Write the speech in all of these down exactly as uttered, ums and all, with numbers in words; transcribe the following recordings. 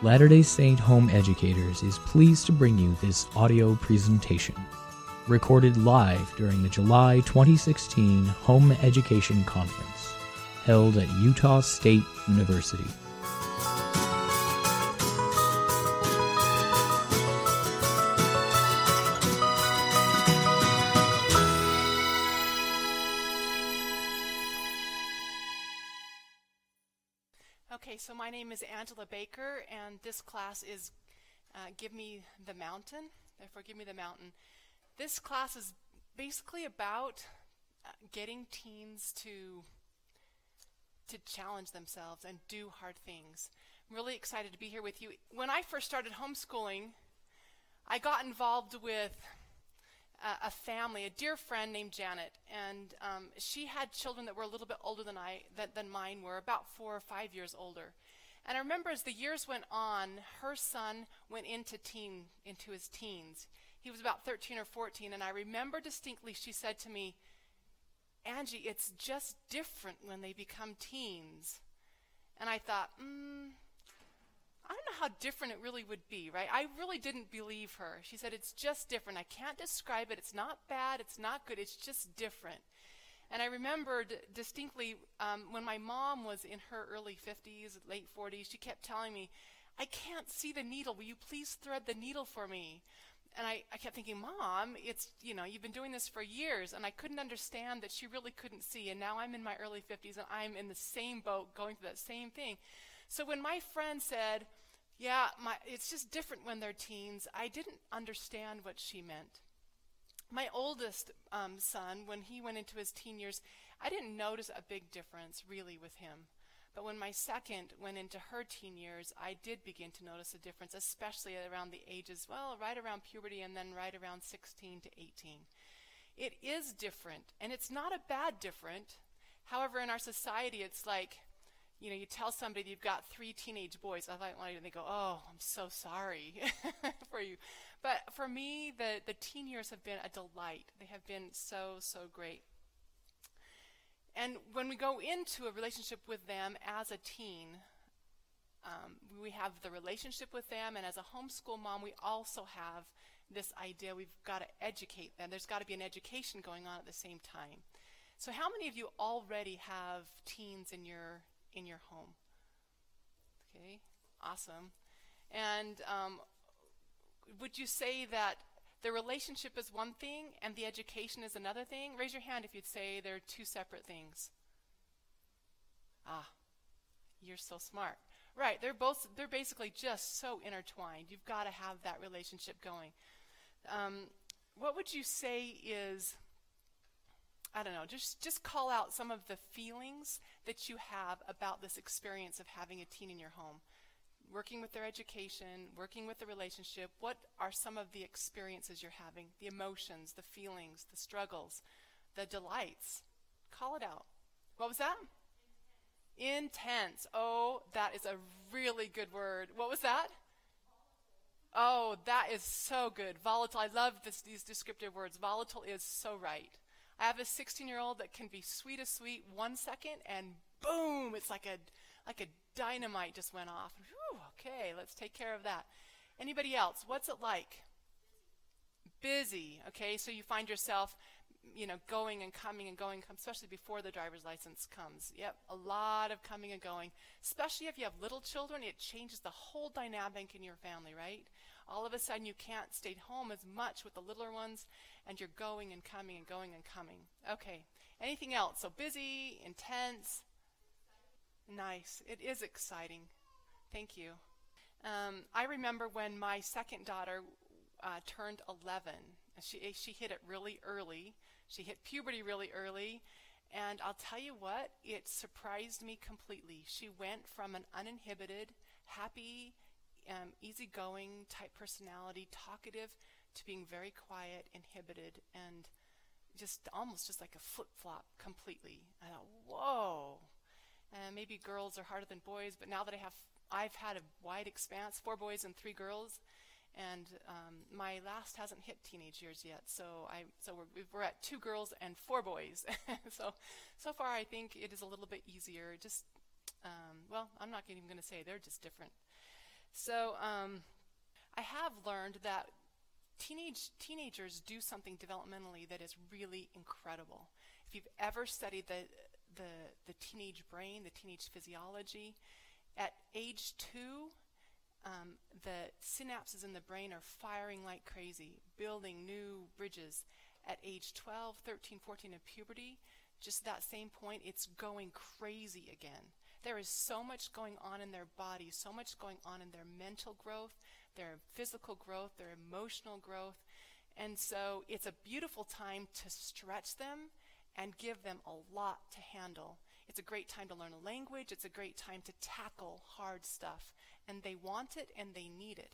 Latter-day Saint Home Educators is pleased to bring you this audio presentation, recorded live during the July twenty sixteen Home Education Conference, held at Utah State University. Okay, so my name is Angela Baker, and this class is uh, Give Me the Mountain, therefore Give Me the Mountain. This class is basically about uh, getting teens to, to challenge themselves and do hard things. I'm really excited to be here with you. When I first started homeschooling, I got involved with a, a family, a dear friend named Janet, and um, she had children that were a little bit older than I than, than mine were, about four or five years older. And I remember as the years went on, her son went into teen into his teens. He was about thirteen or fourteen, and I remember distinctly she said to me, "Angie, it's just different when they become teens." And I thought, mm, I don't know how different it really would be, right? I really didn't believe her. She said, "It's just different. I can't describe it. It's not bad. It's not good. It's just different." And I remembered distinctly um, when my mom was in her early fifties, late forties, she kept telling me, "I can't see the needle. Will you please thread the needle for me?" And I, I kept thinking, "Mom, it's, you know, you've been doing this for years." And I couldn't understand that she really couldn't see. And now I'm in my early fifties, and I'm in the same boat going through that same thing. So when my friend said, yeah, my, it's just different when they're teens, I didn't understand what she meant. My oldest um, son, when he went into his teen years, I didn't notice a big difference really with him. But when my second went into her teen years, I did begin to notice a difference, especially around the ages, well, right around puberty and then right around sixteen to eighteen. It is different, and it's not a bad different. However, in our society, it's like, you know, you tell somebody you've got three teenage boys, I like one, and they go, "Oh, I'm so sorry for you." But for me, the, the teen years have been a delight. They have been so, so great. And when we go into a relationship with them as a teen, um, we have the relationship with them, and as a homeschool mom, we also have this idea we've got to educate them. There's got to be an education going on at the same time. So how many of you already have teens in your in your home? Okay, awesome. And um, would you say that the relationship is one thing and the education is another thing? Raise your hand if you'd say they're two separate things. Ah, you're so smart. Right, they're both, they're basically just so intertwined. You've got to have that relationship going. Um, what would you say is, I don't know, just, just call out some of the feelings that you have about this experience of having a teen in your home. Working with their education, working with the relationship, what are some of the experiences you're having? The emotions, the feelings, the struggles, the delights. Call it out. What was that? Intense. Oh, that is a really good word. What was that? Oh, that is so good. Volatile. I love this, these descriptive words. Volatile is so right. I have a sixteen-year-old that can be sweet as sweet one second, and boom, it's like a like a dynamite just went off. Whew, okay, let's take care of that. Anybody else? What's it like? Busy. Okay, so you find yourself, you know, going and coming and going, especially before the driver's license comes. Yep, a lot of coming and going. Especially if you have little children, it changes the whole dynamic in your family, right? All of a sudden you can't stay home as much with the littler ones, and you're going and coming and going and coming. Okay, anything else? So busy, intense. Nice. It is exciting. Thank you. Um, I remember when my second daughter uh, turned eleven. She she hit it really early. She hit puberty really early. And I'll tell you what, it surprised me completely. She went from an uninhibited, happy, um, easygoing type personality, talkative, to being very quiet, inhibited, and just almost just like a flip-flop completely. I thought, whoa. Uh, maybe girls are harder than boys, but now that I have, I've had a wide expanse, four boys and three girls, and um, my last hasn't hit teenage years yet. So I, so we're we're at two girls and four boys. so, so far I think it is a little bit easier. Just, um, well, I'm not even going to say they're just different. So um, I have learned that teenage teenagers do something developmentally that is really incredible. If you've ever studied the the the teenage brain, the teenage physiology, at age two, um, the synapses in the brain are firing like crazy, building new bridges. At age twelve, thirteen, fourteen, in puberty, just that same point, it's going crazy again. There is so much going on in their bodies, so much going on in their mental growth, their physical growth, their emotional growth. And so it's a beautiful time to stretch them and give them a lot to handle. It's a great time to learn a language. It's a great time to tackle hard stuff. And they want it and they need it.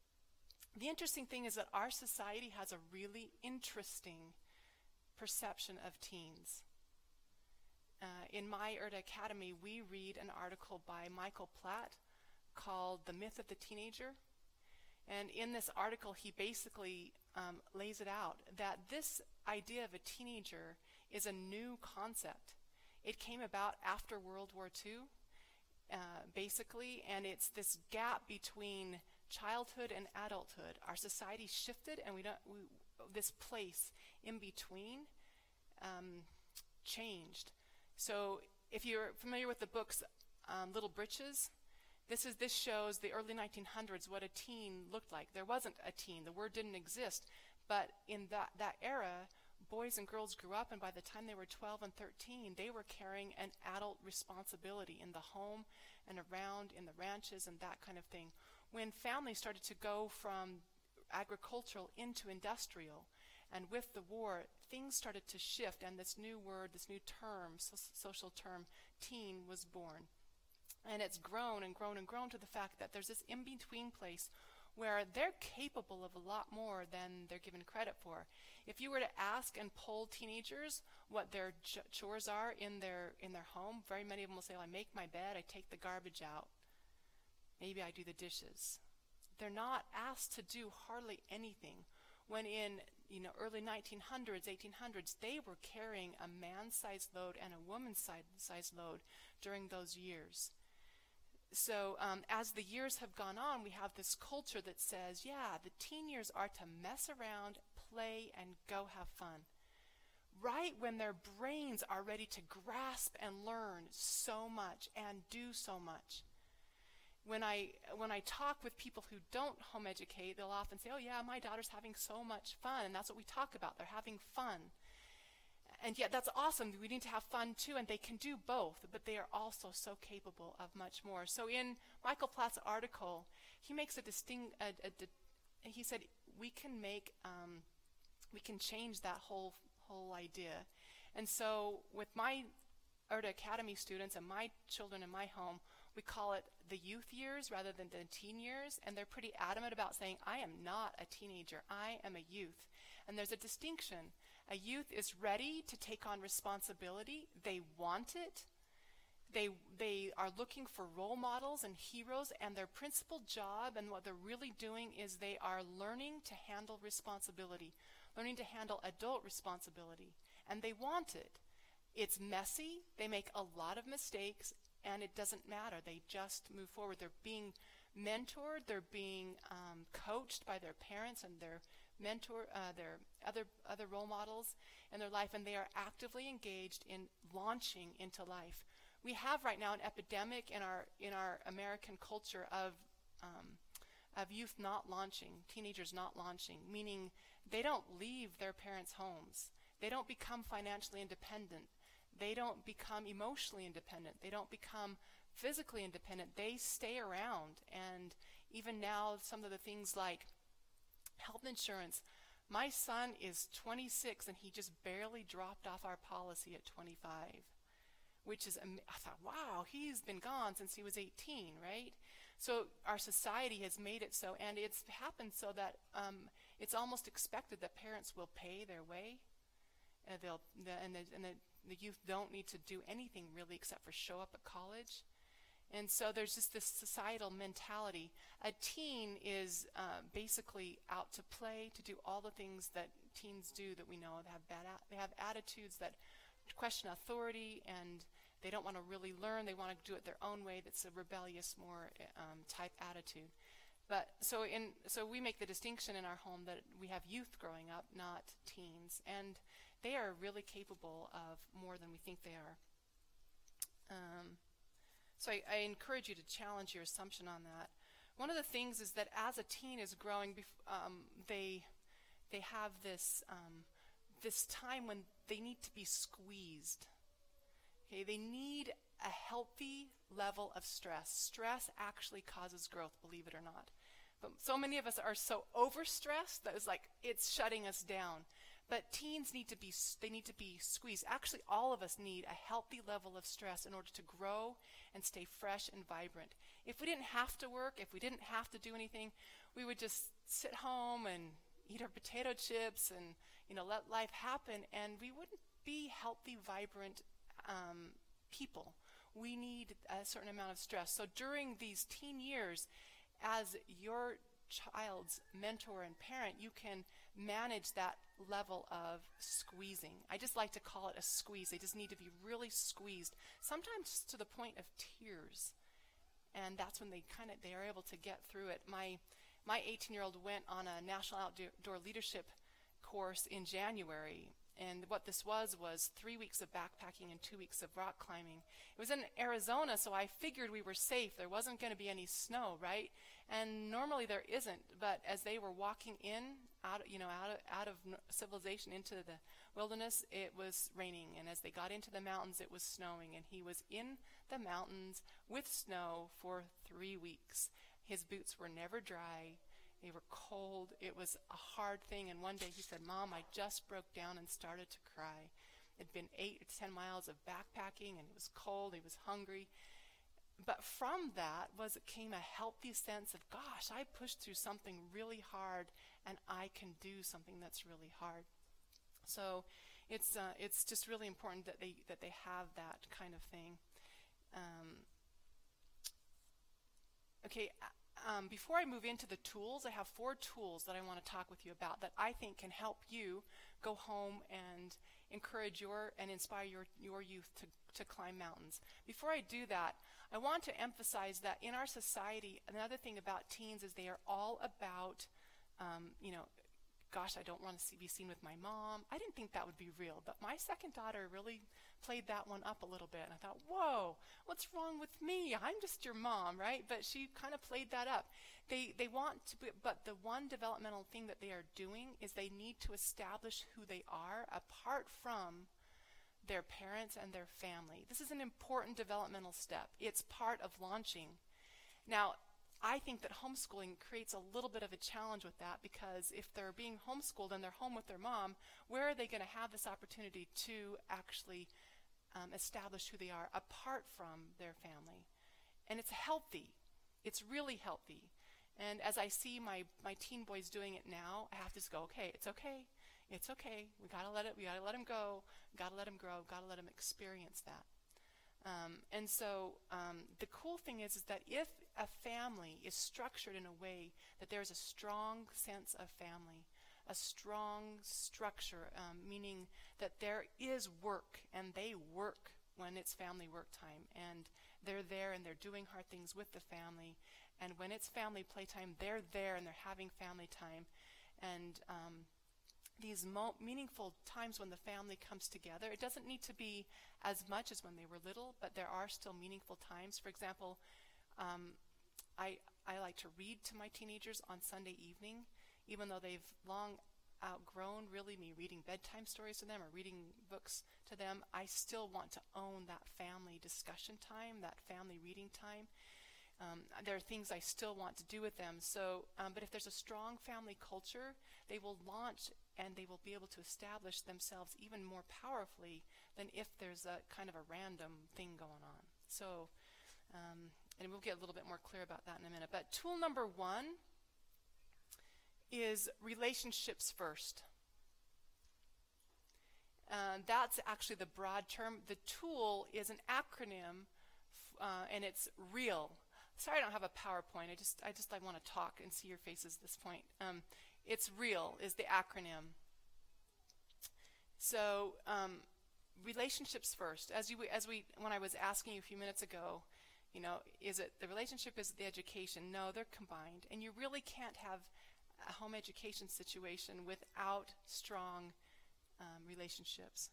The interesting thing is that our society has a really interesting perception of teens. Uh, in My Erda Academy, we read an article by Michael Platt called The Myth of the Teenager. And in this article, he basically um, lays it out that this idea of a teenager is a new concept. It came about after World War Two, uh, basically, and it's this gap between childhood and adulthood. Our society shifted, and we don't. We, this place in between um, changed. So, if you're familiar with the books um, Little Britches, this is this shows the early nineteen hundreds what a teen looked like. There wasn't a teen; the word didn't exist. But in that that era, boys and girls grew up, and by the time they were twelve and thirteen, they were carrying an adult responsibility in the home and around, in the ranches and that kind of thing. When families started to go from agricultural into industrial, and with the war, things started to shift, and this new word, this new term, so social term, teen, was born. And it's grown and grown and grown to the fact that there's this in-between place where they're capable of a lot more than they're given credit for. If you were to ask and poll teenagers what their ch- chores are in their in their home, very many of them will say, well, I make my bed, I take the garbage out. Maybe I do the dishes. They're not asked to do hardly anything. When in you know early nineteen hundreds, eighteen hundreds, they were carrying a man-sized load and a woman-sized load during those years. So um, as the years have gone on, we have this culture that says, yeah, the teen years are to mess around, play, and go have fun. Right when their brains are ready to grasp and learn so much and do so much. When I when I talk with people who don't home educate, they'll often say, oh yeah, my daughter's having so much fun, and that's what we talk about. They're having fun. And yet that's awesome. We need to have fun too, and they can do both, but they are also so capable of much more. So in Michael Platt's article, he makes a distinct, a, a, a, he said we can make, um, we can change that whole whole idea. And so with my Erda Academy students and my children in my home, we call it the youth years rather than the teen years, and they're pretty adamant about saying, I am not a teenager, I am a youth. And there's a distinction. A youth is ready to take on responsibility. They want it. They they are looking for role models and heroes, and their principal job and what they're really doing is they are learning to handle responsibility, learning to handle adult responsibility, and they want it. It's messy. They make a lot of mistakes, and it doesn't matter. They just move forward. They're being mentored. They're being um, coached by their parents and their mentor, uh, their other other role models in their life, and they are actively engaged in launching into life. We have right now an epidemic in our in our American culture of um, of youth not launching, teenagers not launching, meaning they don't leave their parents' homes. They don't become financially independent. They don't become emotionally independent. They don't become physically independent. They stay around, and even now, some of the things like health insurance. My son is twenty-six, and he just barely dropped off our policy at twenty-five, which is, I thought, wow, he's been gone since he was eighteen, right? So our society has made it so, and it's happened so that um, it's almost expected that parents will pay their way, and, they'll, the, and, the, and the, the youth don't need to do anything really except for show up at college. And so there's just this societal mentality. A teen is uh, basically out to play, to do all the things that teens do that we know. They have bad. A- they have attitudes that question authority and they don't want to really learn. They want to do it their own way. That's a rebellious, more um, type attitude. But so in so we make the distinction in our home that we have youth growing up, not teens, and they are really capable of more than we think they are. Um, so I, I encourage you to challenge your assumption on that. One of the things is that as a teen is growing, bef- um, they they have this um, this time when they need to be squeezed. Okay, they need a healthy level of stress. Stress actually causes growth, believe it or not. But so many of us are so overstressed that it's like it's shutting us down. But teens need to be they need to be squeezed. Actually, all of us need a healthy level of stress in order to grow and stay fresh and vibrant. If we didn't have to work, if we didn't have to do anything, we would just sit home and eat our potato chips and, you know, let life happen, and we wouldn't be healthy, vibrant um, people. We need a certain amount of stress. So during these teen years, as your child's mentor and parent, you can manage that level of squeezing. I just like to call it a squeeze. They just need to be really squeezed, sometimes to the point of tears. And that's when they kind of they are able to get through it. My my eighteen-year-old went on a National Outdoor Leadership course in January. And what this was was three weeks of backpacking and two weeks of rock climbing. It was in Arizona, so I figured we were safe. There wasn't going to be any snow, right? And normally there isn't. But as they were walking in, out, you know, out of, out of civilization into the wilderness, it was raining. And as they got into the mountains, it was snowing. And he was in the mountains with snow for three weeks. His boots were never dry. They were cold. It was a hard thing. And one day he said, "Mom, I just broke down and started to cry." It'd been eight to ten miles of backpacking, and it was cold. He was hungry. But from that was it came a healthy sense of, gosh, I pushed through something really hard, and I can do something that's really hard. So it's uh, it's just really important that they that they have that kind of thing. Um, okay. Um, before I move into the tools, I have four tools that I want to talk with you about that I think can help you go home and encourage your and inspire your, your youth to, to climb mountains. Before I do that, I want to emphasize that in our society, another thing about teens is they are all about, um, you know, gosh, I don't want to see, be seen with my mom. I didn't think that would be real, but my second daughter really played that one up a little bit. And I thought, whoa, what's wrong with me? I'm just your mom, right? But she kind of played that up. They they want to, be, but the one developmental thing that they are doing is they need to establish who they are apart from their parents and their family. This is an important developmental step. It's part of launching. Now, I think that homeschooling creates a little bit of a challenge with that, because if they're being homeschooled and they're home with their mom, where are they going to have this opportunity to actually um, establish who they are apart from their family? And it's healthy. It's really healthy. And as I see my, my teen boys doing it now, I have to just go, okay, it's okay. It's okay. We got to let it, we got to let him go. We got to let him grow. Got to let him experience that. Um, and so um, the cool thing is, is that if a family is structured in a way that there's a strong sense of family, a strong structure, um, meaning that there is work and they work when it's family work time, and they're there and they're doing hard things with the family, and when it's family playtime, they're there and they're having family time, and um, these mo- meaningful times when the family comes together. It doesn't need to be as much as when they were little, but there are still meaningful times. For example, um, I I like to read to my teenagers on Sunday evening, even though they've long outgrown really me reading bedtime stories to them or reading books to them. I still want to own that family discussion time, that family reading time. Um, there are things I still want to do with them. So, um, but if there's a strong family culture, they will launch and they will be able to establish themselves even more powerfully than if there's a kind of a random thing going on. So, um, and we'll get a little bit more clear about that in a minute. But tool number one is relationships first. Uh, that's actually the broad term. The tool is an acronym, uh, and it's REAL. Sorry, I don't have a PowerPoint. I just, I just, I want to talk and see your faces at this point. Um, it's REAL is the acronym. So um, relationships first. As you, as we, when I was asking you a few minutes ago, you know, is it the relationship, is it the education? No, they're combined. And you really can't have a home education situation without strong um, relationships.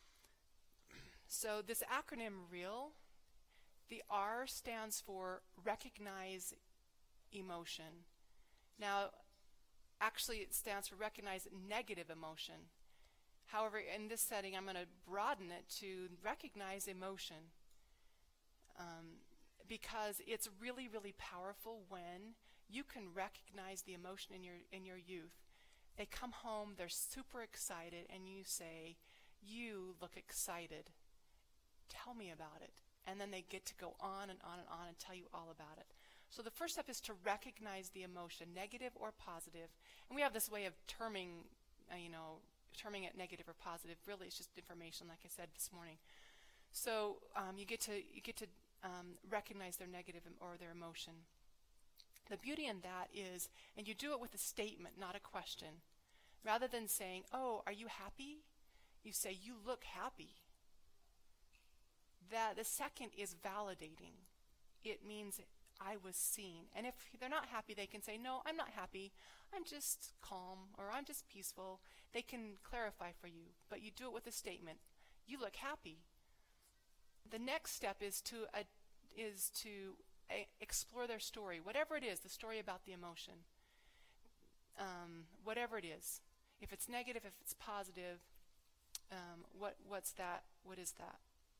So this acronym REAL, the R stands for recognize emotion. Now, actually it stands for recognize negative emotion. However, in this setting, I'm going to broaden it to recognize emotion. Um, because it's really, really powerful when you can recognize the emotion in your in your youth. They come home, they're super excited, and you say, "You look excited. Tell me about it." And then they get to go on and on and on and tell you all about it. So the first step is to recognize the emotion, negative or positive. And we have this way of terming, uh, you know, terming it negative or positive. Really, it's just information, like I said this morning. So um, you get to you get to um, recognize their negative em- or their emotion. The beauty in that is, and you do it with a statement, not a question. Rather than saying, "Oh, are you happy?" you say, "You look happy." That the second is validating. It means I was seen. And if they're not happy, they can say, "No, I'm not happy. I'm just calm," or "I'm just peaceful." They can clarify for you, but you do it with a statement. "You look happy." The next step is to uh, is to uh, explore their story, whatever it is, the story about the emotion, um, whatever it is. If it's negative, if it's positive, um, what what's that? What is that?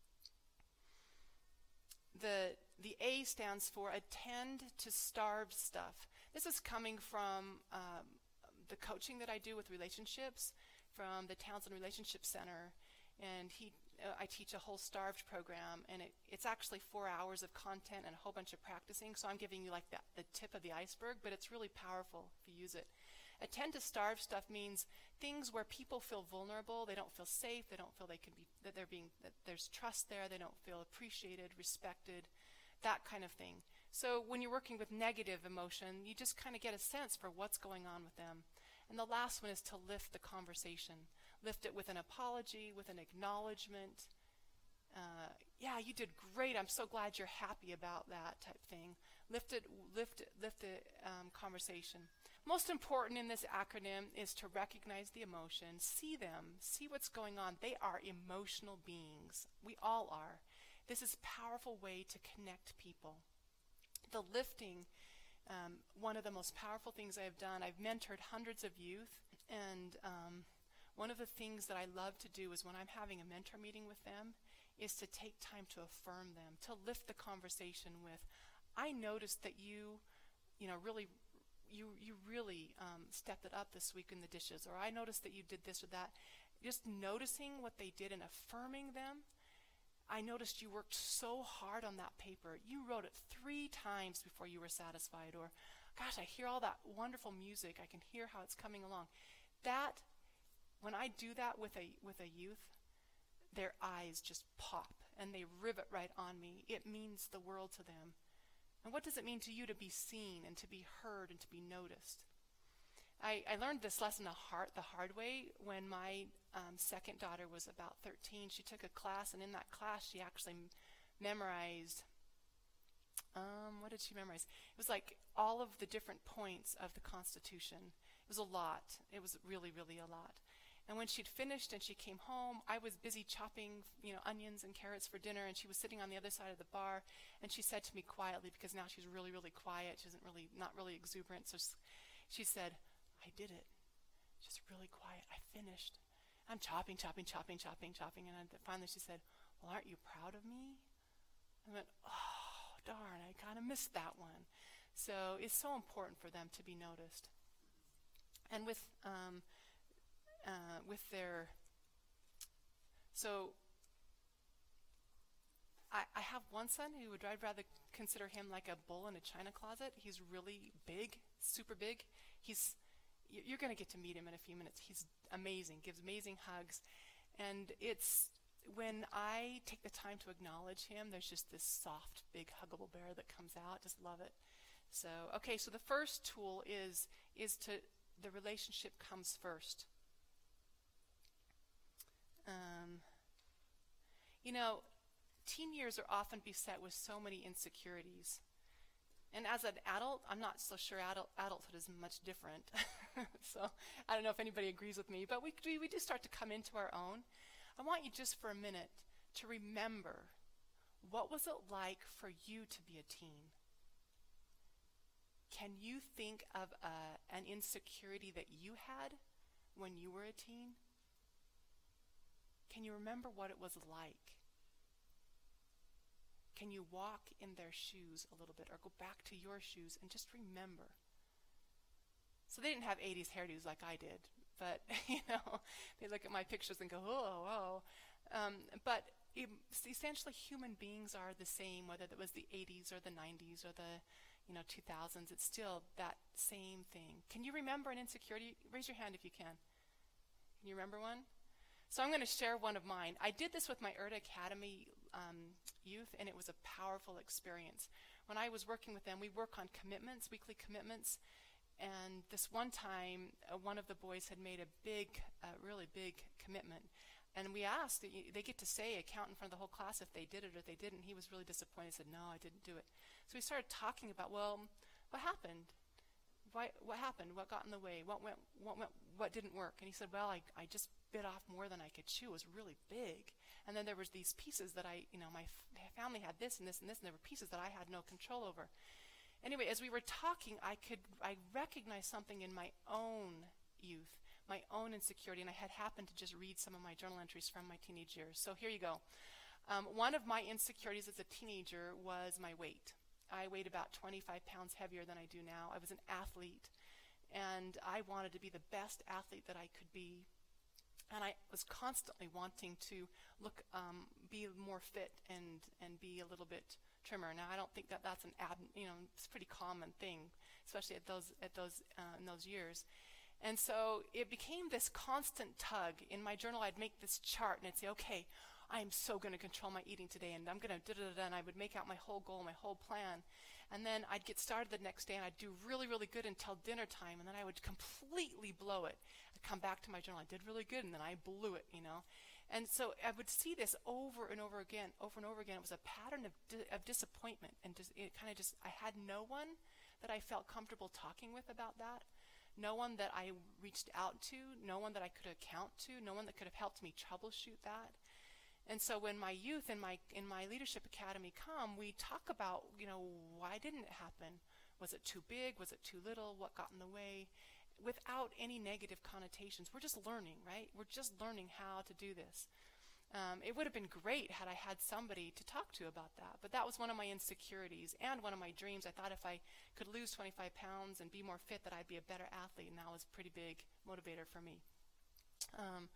The the A stands for attend to starved stuff. This is coming from um, the coaching that I do with relationships from the Townsend Relationship Center, and he uh, I teach a whole starved program, and it, it's actually four hours of content and a whole bunch of practicing. So I'm giving you like that the tip of the iceberg, but it's really powerful if you use it. Attend to starved stuff means things where people feel vulnerable, they don't feel safe, they don't feel they can be that they're being that there's trust there, they don't feel appreciated, respected, that kind of thing. So when you're working with negative emotion, you just kind of get a sense for what's going on with them. And the last one is to lift the conversation. Lift it with an apology, with an acknowledgement. Uh, yeah, you did great. I'm so glad you're happy about that type thing. Lift it, lift it, lift the um, conversation. Most important in this acronym is to recognize the emotion, see them, see what's going on. They are emotional beings. We all are. This is a powerful way to connect people. The lifting, um, one of the most powerful things I've done, I've mentored hundreds of youth, and um, one of the things that I love to do is when I'm having a mentor meeting with them is to take time to affirm them, to lift the conversation with, "I noticed that you, you know, really You you really um, stepped it up this week in the dishes," or "I noticed that you did this or that." Just noticing what they did and affirming them. "I noticed you worked so hard on that paper. You wrote it three times before you were satisfied." Or, "Gosh, I hear all that wonderful music. I can hear how it's coming along." That, when I do that with a with a youth, their eyes just pop and they rivet right on me. It means the world to them. And what does it mean to you to be seen and to be heard and to be noticed? I, I learned this lesson the hard, the hard way when my um, second daughter was about thirteen. She took a class, and in that class she actually m- memorized, um, what did she memorize? It was like all of the different points of the Constitution. It was a lot. It was really, really a lot. And when she'd finished and she came home, I was busy chopping, you know, onions and carrots for dinner, and she was sitting on the other side of the bar, and she said to me quietly, because now she's really, really quiet, she isn't really, not really exuberant, so she said, "I did it." Just really quiet. "I finished. I'm chopping, chopping, chopping, chopping, chopping." And finally she said, "Well, aren't you proud of me?" I went, "Oh, darn, I kind of missed that one." So it's so important for them to be noticed. And with, um, Uh, with their, so I, I have one son who would, I'd rather consider him like a bull in a china closet. He's really big, super big. He's, you're going to get to meet him in a few minutes. He's amazing, gives amazing hugs. And it's, when I take the time to acknowledge him, there's just this soft, big, huggable bear that comes out. Just love it. So, okay, so the first tool is, is to, the relationship comes first. Um, You know, teen years are often beset with so many insecurities. And as an adult, I'm not so sure adult, adulthood is much different. So I don't know if anybody agrees with me, but we, we, we do start to come into our own. I want you just for a minute to remember, what was it like for you to be a teen? Can you think of uh, an insecurity that you had when you were a teen? Can you remember what it was like? Can you walk in their shoes a little bit or go back to your shoes and just remember? So they didn't have eighties hairdos like I did, but, you know, they look at my pictures and go, oh, oh. Um, but it, essentially human beings are the same, whether it was the eighties or the nineties or the, you know, two thousands. It's still that same thing. Can you remember an insecurity? Raise your hand if you can. Can you remember one? So I'm going to share one of mine. I did this with my Erda Academy um, youth, and it was a powerful experience. When I was working with them, we work on commitments, weekly commitments, and this one time, uh, one of the boys had made a big, uh, really big commitment. And we asked, they get to say, account in front of the whole class if they did it or they didn't. He was really disappointed, said, no, I didn't do it. So we started talking about, well, what happened? Why, what happened? What got in the way? What went, what went, what didn't work? And he said, well, I, I just bit off more than I could chew. It was really big. And then there was these pieces that I, you know, my f- family had this and this and this, and there were pieces that I had no control over. Anyway, as we were talking, I could, I recognized something in my own youth, my own insecurity, and I had happened to just read some of my journal entries from my teenage years. So here you go. Um, one of my insecurities as a teenager was my weight. I weighed about twenty-five pounds heavier than I do now. I was an athlete, and I wanted to be the best athlete that I could be. And I was constantly wanting to look, um, be more fit and, and be a little bit trimmer. Now, I don't think that that's an ab, you know, it's a pretty common thing, especially at those at those uh, in those years. And so it became this constant tug. In my journal, I'd make this chart, and I'd say, okay, I'm so going to control my eating today, and I'm going to da-da-da-da, and I would make out my whole goal, my whole plan. And then I'd get started the next day, and I'd do really, really good until dinner time, and then I would completely blow it. I'd come back to my journal, I did really good, and then I blew it, you know. And so I would see this over and over again, over and over again. It was a pattern of, di- of disappointment, and just, it kind of just, I had no one that I felt comfortable talking with about that. No one that I reached out to, no one that I could account to, no one that could have helped me troubleshoot that. And so when my youth in my in my leadership academy come, we talk about, you know, why didn't it happen? Was it too big? Was it too little? What got in the way? Without any negative connotations. We're just learning, right? We're just learning how to do this. Um, it would have been great had I had somebody to talk to about that. But that was one of my insecurities and one of my dreams. I thought if I could lose twenty-five pounds and be more fit, that I'd be a better athlete, and that was a pretty big motivator for me. Um,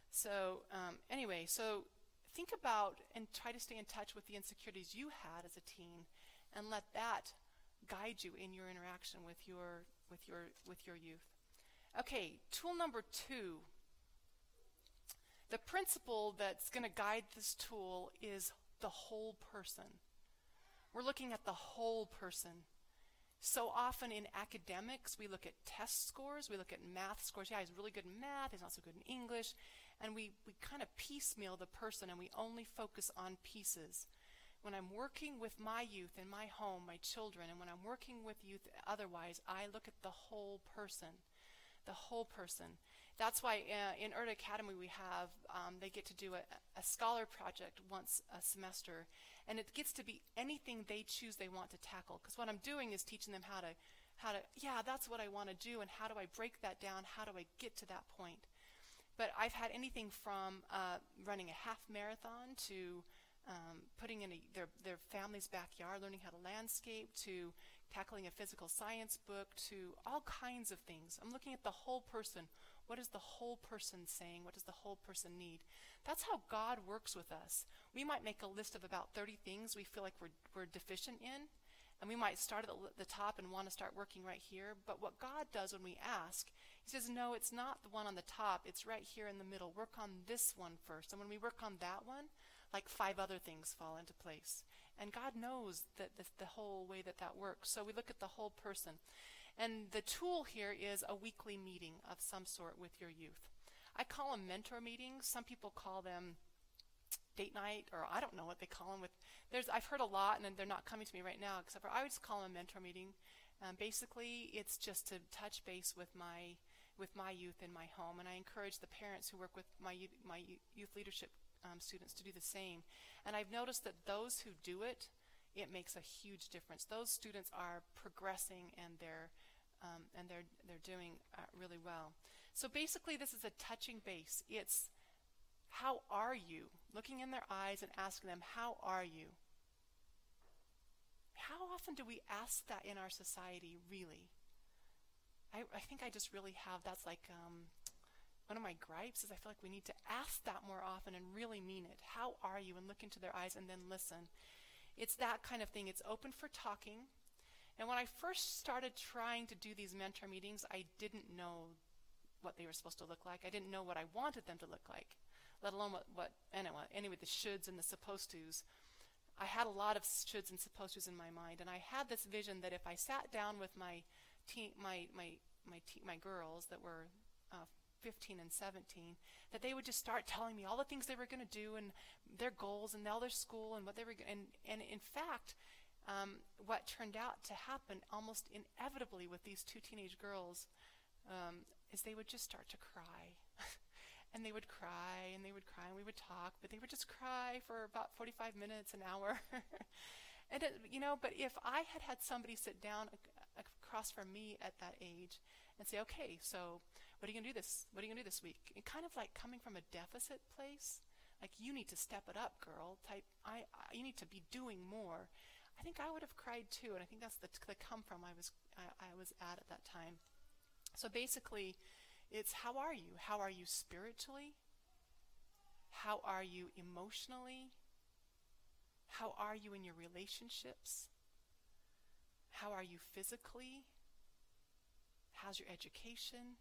so um, anyway, so think about and try to stay in touch with the insecurities you had as a teen, and let that guide you in your interaction with your with your with your youth. Okay, tool number two. The principle that's going to guide this tool is the whole person. We're looking at the whole person. So often in academics, we look at test scores, we look at math scores. Yeah, he's really good in math, he's not so good in English. And we, we kind of piecemeal the person, and we only focus on pieces. When I'm working with my youth in my home, my children, and when I'm working with youth otherwise, I look at the whole person. The whole person. That's why uh, in Erda Academy we have, um, they get to do a, a scholar project once a semester, and it gets to be anything they choose they want to tackle. Because what I'm doing is teaching them how to, how to, yeah, that's what I want to do, and how do I break that down? How do I get to that point? But I've had anything from uh, running a half marathon to um, putting in a, their, their family's backyard, learning how to landscape, to tackling a physical science book, to all kinds of things. I'm looking at the whole person. What is the whole person saying? What does the whole person need? That's how God works with us. We might make a list of about thirty things we feel like we're, we're deficient in, and we might start at the, the top and want to start working right here. But what God does when we ask, he says, no, it's not the one on the top. It's right here in the middle. Work on this one first. And when we work on that one, like five other things fall into place. And God knows that the, the whole way that that works. So we look at the whole person. And the tool here is a weekly meeting of some sort with your youth. I call them mentor meetings. Some people call them date night, or I don't know what they call them. With there's I've heard a lot, and they're not coming to me right now, except for I would just call them a mentor meeting. Um, basically, it's just to touch base with my with my youth in my home, and I encourage the parents who work with my youth, my youth leadership um, students to do the same. And I've noticed that those who do it, it makes a huge difference. Those students are progressing, and they're um, and they're they're doing uh, really well. So basically, this is a touching base. It's how are you? Looking in their eyes and asking them, how are you? How often do we ask that in our society, really? I, I think I just really have, that's like um, one of my gripes is I feel like we need to ask that more often and really mean it. How are you? And look into their eyes and then listen. It's that kind of thing. It's open for talking. And when I first started trying to do these mentor meetings, I didn't know what they were supposed to look like. I didn't know what I wanted them to look like, let alone what, what anyway, anyway, the shoulds and the supposed tos. I had a lot of shoulds and supposed tos in my mind, and I had this vision that if I sat down with my teen, my my my teen, my girls that were uh, fifteen and seventeen, that they would just start telling me all the things they were going to do and their goals and all their school and what they were g- and and in fact, um, what turned out to happen almost inevitably with these two teenage girls um, is they would just start to cry. And they would cry, and they would cry, and we would talk, but they would just cry for about forty-five minutes, an hour. And, it, you know, but if I had had somebody sit down ac- across from me at that age and say, okay, so what are you going to do this, what are you going to do this week? And kind of like coming from a deficit place, like you need to step it up, girl, type, I, I you need to be doing more. I think I would have cried too, and I think that's the, the come from I was, I, I was at at that time. So basically, it's how are you? How are you spiritually? How are you emotionally? How are you in your relationships? How are you physically? How's your education?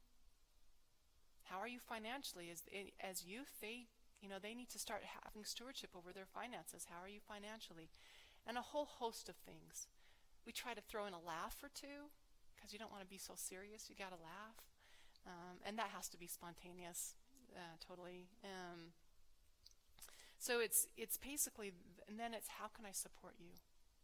How are you financially? As as youth, they you know they need to start having stewardship over their finances. How are you financially? And a whole host of things. We try to throw in a laugh or two because you don't want to be so serious. You got to laugh. Um, and that has to be spontaneous, uh, totally. Um, so it's it's basically, and then it's how can I support you?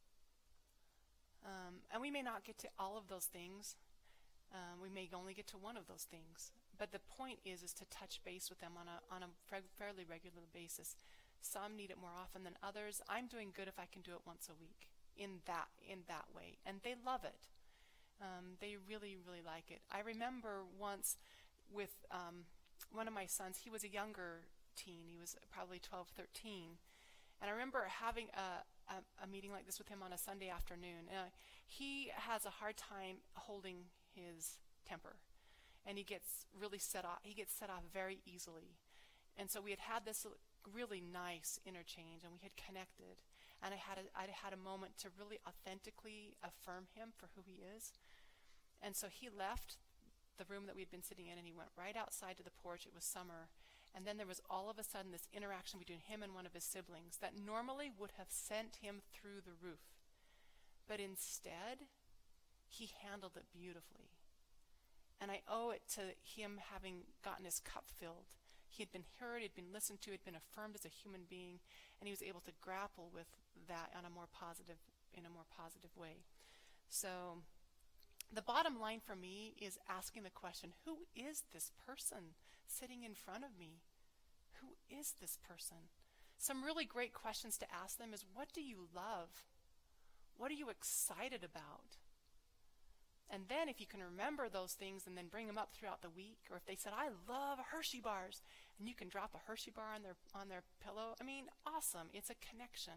Um, and we may not get to all of those things. Um, we may only get to one of those things. But the point is, is to touch base with them on a on a fairly regular basis. Some need it more often than others. I'm doing good if I can do it once a week in that in that way, and they love it. Um, they really, really like it. I remember once with um, one of my sons, he was a younger teen. He was probably twelve, thirteen. And I remember having a, a, a meeting like this with him on a Sunday afternoon. Uh, he has a hard time holding his temper. And he gets really set off. He gets set off very easily. And so we had had this really nice interchange, and we had connected. And I had a, I had a moment to really authentically affirm him for who he is. And so he left the room that we'd been sitting in, and he went right outside to the porch. It was summer. And then there was all of a sudden this interaction between him and one of his siblings that normally would have sent him through the roof. But instead, he handled it beautifully. And I owe it to him having gotten his cup filled. He had been heard, he had been listened to, he had been affirmed as a human being, and he was able to grapple with that on a more positive, in a more positive way. So the bottom line for me is asking the question, who is this person sitting in front of me? Who is this person? Some really great questions to ask them is, what do you love? What are you excited about? And then if you can remember those things and then bring them up throughout the week, or if they said, I love Hershey bars, and you can drop a Hershey bar on their on their pillow, I mean, awesome. It's a connection.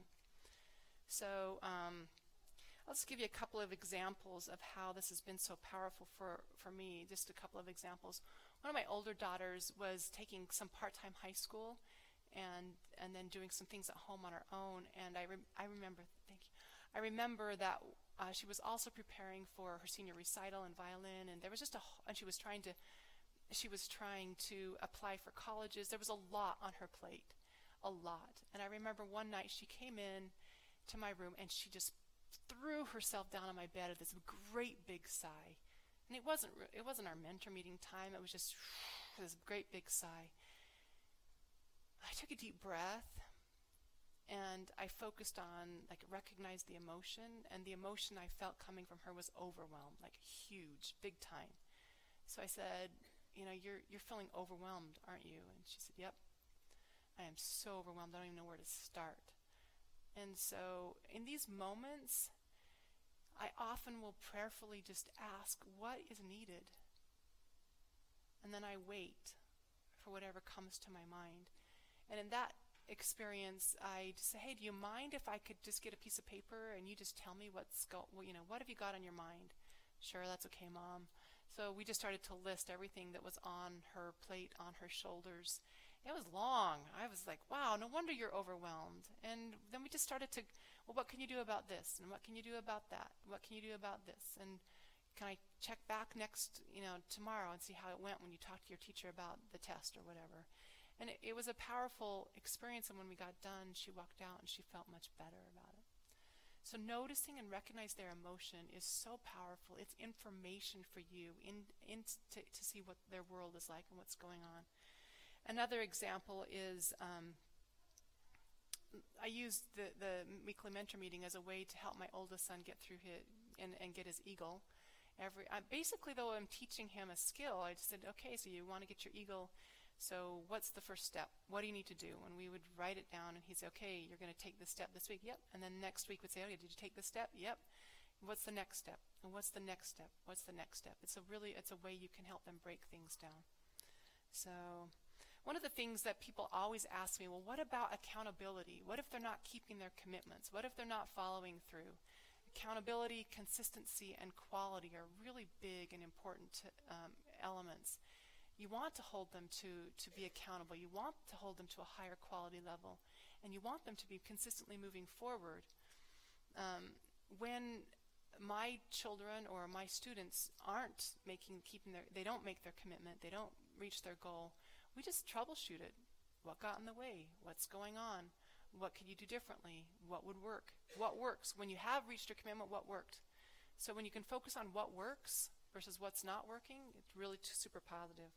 So um, I'll just give you a couple of examples of how this has been so powerful for, for me, just a couple of examples. One of my older daughters was taking some part-time high school and and then doing some things at home on her own, and I, re- I remember, thank you, I remember that Uh, she was also preparing for her senior recital in violin, and there was just a, and she was trying to, she was trying to apply for colleges. There was a lot on her plate, a lot. And I remember one night she came in to my room and she just threw herself down on my bed with this great big sigh. And it wasn't, it wasn't our mentor meeting time. It was just this great big sigh. I took a deep breath, and I focused on, like, recognized the emotion, and the emotion I felt coming from her was overwhelmed, like huge, big time. So I said, you know, you're you're feeling overwhelmed, aren't you? And she said, yep. I am so overwhelmed, I don't even know where to start. And so in these moments, I often will prayerfully just ask, what is needed? And then I wait for whatever comes to my mind. And in that experience, I just say, hey, do you mind if I could just get a piece of paper and you just tell me what's go, well, you know, what have you got on your mind? Sure, that's okay, Mom. So we just started to list everything that was on her plate, on her shoulders. It was long. I was like, wow, no wonder you're overwhelmed. And then we just started to, well, what can you do about this? And what can you do about that? What can you do about this? And can I check back next, you know, tomorrow and see how it went when you talked to your teacher about the test or whatever? And it, it was a powerful experience, and when we got done, she walked out and she felt much better about it. So noticing and recognize their emotion is so powerful. It's information for you in, in to, to see what their world is like and what's going on. Another example is um, I used the, the weekly mentor meeting as a way to help my oldest son get through his, and, and get his eagle. Every I, basically, though, I'm teaching him a skill. I just said, okay, so you want to get your eagle. So what's the first step? What do you need to do? And we would write it down, and he'd say, okay, you're going to take this step this week. Yep. And then next week we'd say, okay, did you take this step? Yep. What's the next step? And what's the next step? What's the next step? It's a really, it's a way you can help them break things down. So one of the things that people always ask me, well, what about accountability? What if they're not keeping their commitments? What if they're not following through? Accountability, consistency, and quality are really big and important to, um, elements. You want to hold them to, to be accountable. You want to hold them to a higher quality level. And you want them to be consistently moving forward. Um, when my children or my students aren't making, keeping their, they don't make their commitment, they don't reach their goal, we just troubleshoot it. What got in the way? What's going on? What could you do differently? What would work? What works? When you have reached your commitment, what worked? So when you can focus on what works versus what's not working, it's really t- super positive.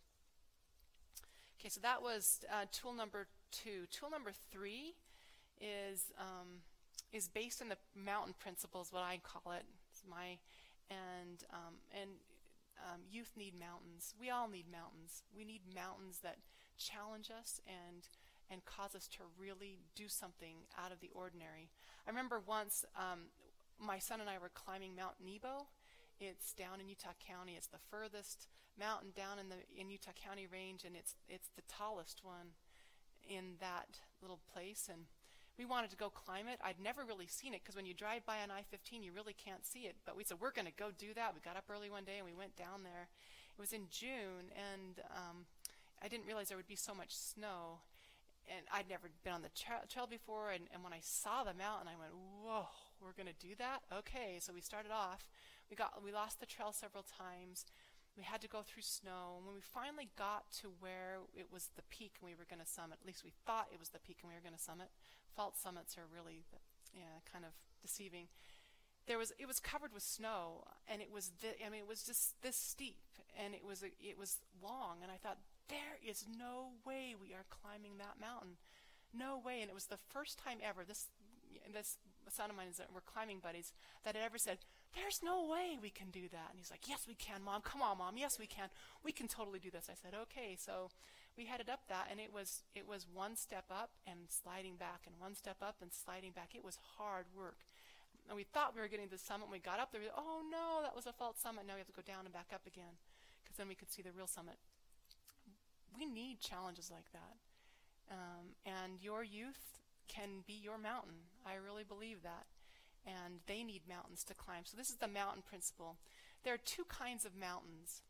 Okay, so that was uh, tool number two. Tool number three is um, is based on the mountain principles, what I call it. It's my and um, and um, youth need mountains. We all need mountains. We need mountains that challenge us and and cause us to really do something out of the ordinary. I remember once um, my son and I were climbing Mount Nebo. It's down in Utah County. It's the furthest mountain down in the in Utah County range, and it's it's the tallest one in that little place. And we wanted to go climb it. I'd never really seen it because when you drive by on I fifteen, you really can't see it. But we said we're going to go do that. We got up early one day and we went down there. It was in June, and um, I didn't realize there would be so much snow. And I'd never been on the tra- trail before, and, and when I saw the mountain, I went, whoa, we're going to do that? Okay, so we started off. We got we lost the trail several times. We had to go through snow. And when we finally got to where it was the peak and we were going to summit, at least we thought it was the peak and we were going to summit. False summits are really, yeah, kind of deceiving. There was it was covered with snow, and it was th- I mean it was just this steep, and it was a, it was long, and I thought, there is no way we are climbing that mountain. No way. And it was the first time ever, this this son of mine is that we're climbing buddies, that had ever said, there's no way we can do that. And he's like, yes, we can, Mom. Come on, Mom. Yes, we can. We can totally do this. I said, okay. So we headed up that, and it was it was one step up and sliding back, and one step up and sliding back. It was hard work. And we thought we were getting to the summit. When we got up there, we, oh, no, that was a false summit. Now we have to go down and back up again, because then we could see the real summit. We need challenges like that. Um, and your youth can be your mountain. I really believe that. And they need mountains to climb. So this is the mountain principle. There are two kinds of mountains.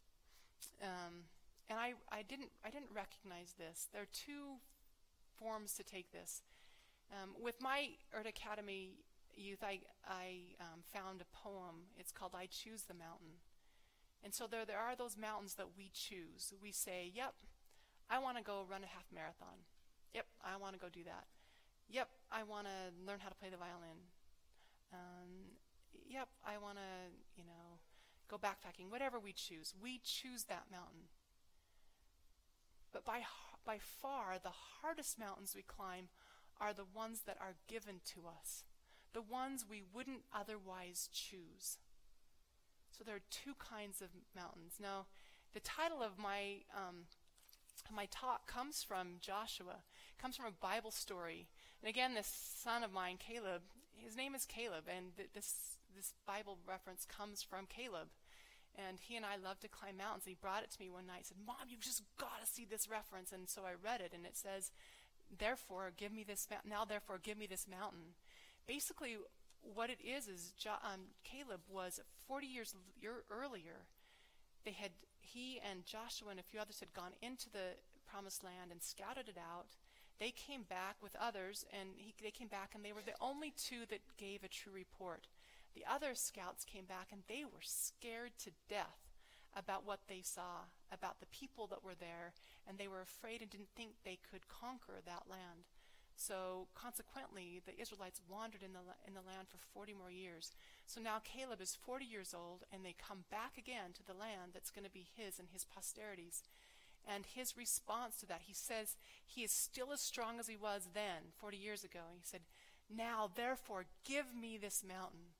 Um, and I, I didn't I didn't recognize this. There are two forms to take this. Um, with my Earth Academy youth, I, I um, found a poem. It's called I Choose the Mountain. And so there, there are those mountains that we choose. We say, yep, I want to go run a half marathon. Yep, I want to go do that. Yep, I want to learn how to play the violin. Um, yep, I want to, you know, go backpacking. Whatever we choose, we choose that mountain. But by by far, the hardest mountains we climb are the ones that are given to us, the ones we wouldn't otherwise choose. So there are two kinds of mountains. Now, the title of my um, my talk comes from Joshua, comes from a Bible story. And again, this son of mine, Caleb, his name is Caleb, and th- this this Bible reference comes from Caleb. And he and I love to climb mountains. He brought it to me one night and said, Mom, you've just got to see this reference. And so I read it, and it says, therefore, give me this mountain. Now, therefore, give me this mountain. Basically, what it is is jo- um, Caleb was forty years l- year earlier. They had he and Joshua and a few others had gone into the promised land and scouted it out. They came back with others, and he, they came back, and they were the only two that gave a true report. The other scouts came back, and they were scared to death about what they saw, about the people that were there, and they were afraid and didn't think they could conquer that land. So consequently, the Israelites wandered in the in the land for forty more years. So now Caleb is forty years old, and they come back again to the land that's going to be his and his posterities. And his response to that, he says he is still as strong as he was then, forty years ago. He said, now, therefore, give me this mountain.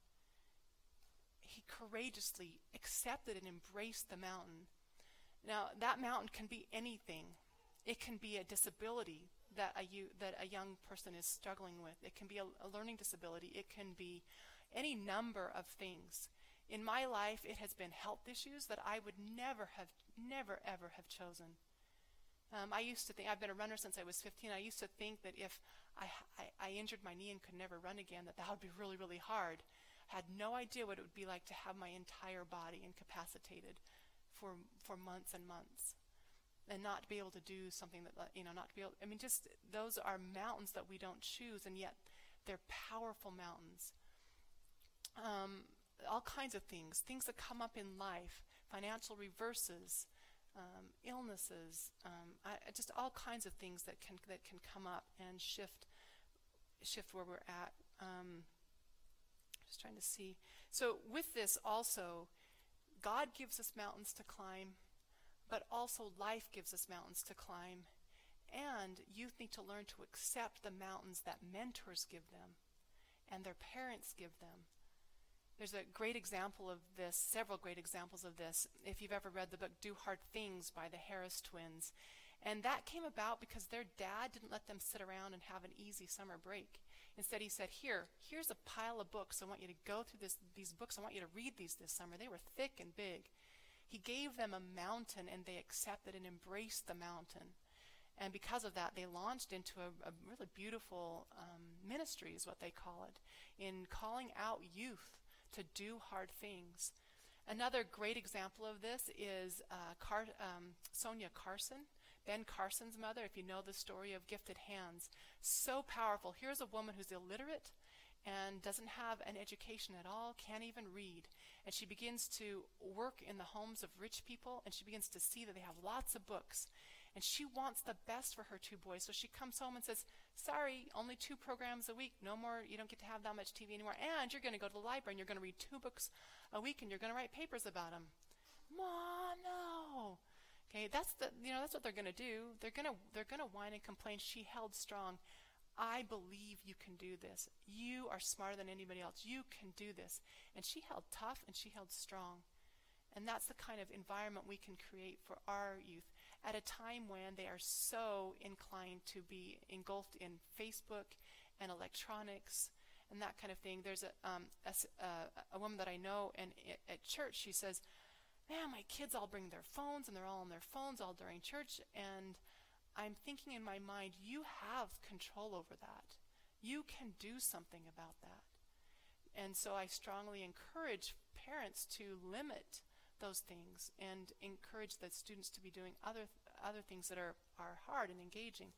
He courageously accepted and embraced the mountain. Now, that mountain can be anything. It can be a disability that a, you, that a young person is struggling with. It can be a, a learning disability. It can be any number of things. In my life, it has been health issues that I would never have, never, ever have chosen. Um, I used to think, I've been a runner since I was fifteen, I used to think that if I, I, I injured my knee and could never run again, that that would be really, really hard. I had no idea what it would be like to have my entire body incapacitated for for months and months. And not to be able to do something that, you know, not to be able, I mean, just, those are mountains that we don't choose, and yet they're powerful mountains. Um, all kinds of things, things that come up in life, financial reverses, um, illnesses, um, I, just all kinds of things that can that can come up and shift shift where we're at. Um, just trying to see. So with this also, God gives us mountains to climb, but also life gives us mountains to climb. And youth need to learn to accept the mountains that mentors give them and their parents give them. There's a great example of this, several great examples of this, if you've ever read the book Do Hard Things by the Harris twins. And that came about because their dad didn't let them sit around and have an easy summer break. Instead, he said, here, here's a pile of books. I want you to go through this, these books. I want you to read these this summer. They were thick and big. He gave them a mountain, and they accepted and embraced the mountain. And because of that, they launched into a, a really beautiful um, ministry, is what they call it, in calling out youth to do hard things. Another great example of this is uh, Car- um, Sonia Carson, Ben Carson's mother, if you know the story of Gifted Hands. So powerful. Here's a woman who's illiterate and doesn't have an education at all, can't even read. And she begins to work in the homes of rich people, and she begins to see that they have lots of books. And she wants the best for her two boys. So she comes home and says, sorry, only two programs a week. No more, you don't get to have that much T V anymore. And you're going to go to the library, and you're going to read two books a week, and you're going to write papers about them. Mom, no. Okay, that's the, you know, that's what they're going to do. They're going to, they're going to whine and complain. She held strong. I believe you can do this. You are smarter than anybody else. You can do this. And she held tough, and she held strong. And that's the kind of environment we can create for our youth at a time when they are so inclined to be engulfed in Facebook and electronics and that kind of thing. There's a um, a, a woman that I know, and at church she says, man, my kids all bring their phones, and they're all on their phones all during church, and I'm thinking in my mind, you have control over that. You can do something about that. And so I strongly encourage parents to limit those things and encourage the students to be doing other th- other things that are, are hard and engaging.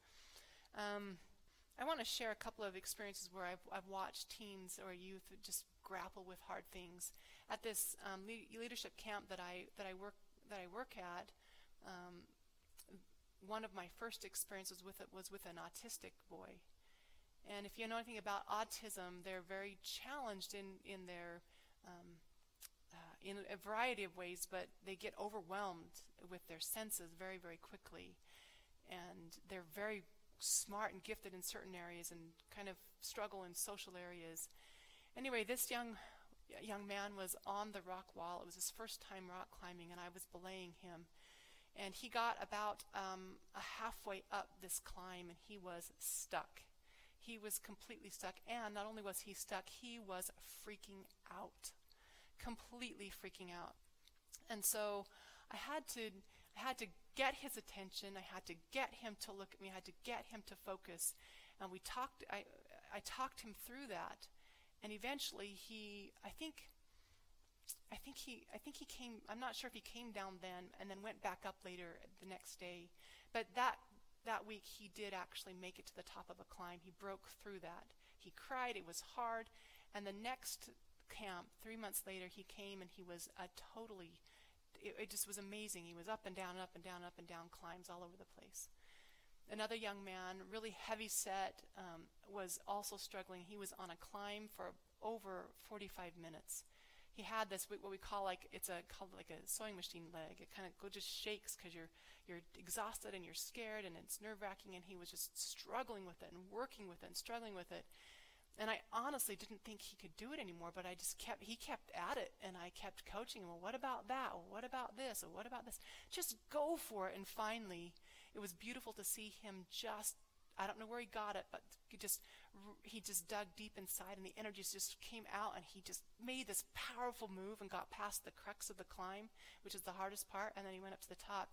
Um, I want to share a couple of experiences where I've, I've watched teens or youth just grapple with hard things. At this um, le- leadership camp that I that I work that I work at, um, one of my first experiences with it was with an autistic boy. And if you know anything about autism, they're very challenged in in their um, Uh, in a variety of ways, but they get overwhelmed with their senses very, very quickly. And they're very smart and gifted in certain areas and kind of struggle in social areas. Anyway, this young young man was on the rock wall. It was his first time rock climbing, and I was belaying him. And he got about um, a halfway up this climb, and he was stuck. He was completely stuck, and not only was he stuck, he was freaking out, completely freaking out. And so I had to, I had to get his attention. I had to get him to look at me. I had to get him to focus. And we talked. I, I talked him through that, and eventually he, I think, I think he, I think he came. I'm not sure if he came down then and then went back up later the next day, but that. That week, he did actually make it to the top of a climb. He broke through that. He cried. It was hard. And the next camp, three months later, he came and he was a totally, it, it just was amazing. He was up and down, up and down, up and down climbs all over the place. Another young man, really heavy set, um, was also struggling. He was on a climb for over forty-five minutes. He had this, what we call like, it's a called like a sewing machine leg. It kind of go just shakes because you're you're exhausted and you're scared and it's nerve-wracking, and he was just struggling with it and working with it and struggling with it. And I honestly didn't think he could do it anymore, but I just kept, he kept at it, and I kept coaching him. Well, what about that? Well, what about this? Or what about this? Just go for it. And finally, it was beautiful to see him just, I don't know where he got it, but he just he just dug deep inside, and the energy just came out, and he just made this powerful move and got past the crux of the climb, which is the hardest part, and then he went up to the top.